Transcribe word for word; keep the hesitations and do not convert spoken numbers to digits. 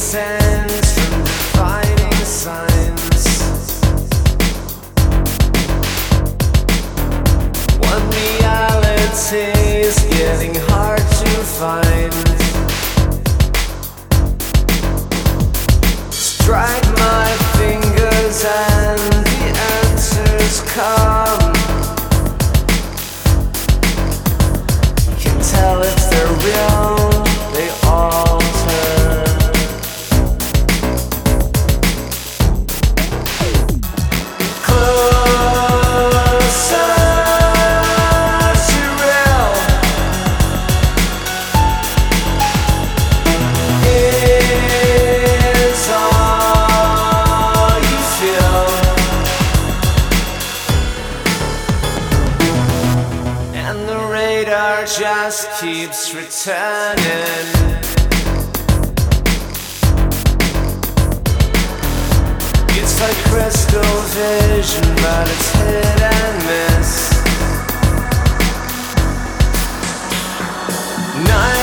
sense from defining signs. One reality's getting hard to find. Strike my fingers and the answers come. Can tell if they're real, they alter. Closer to real. Is all you feel. And the radar just keeps returning. It's like crystal vision, but it's hit and miss. Night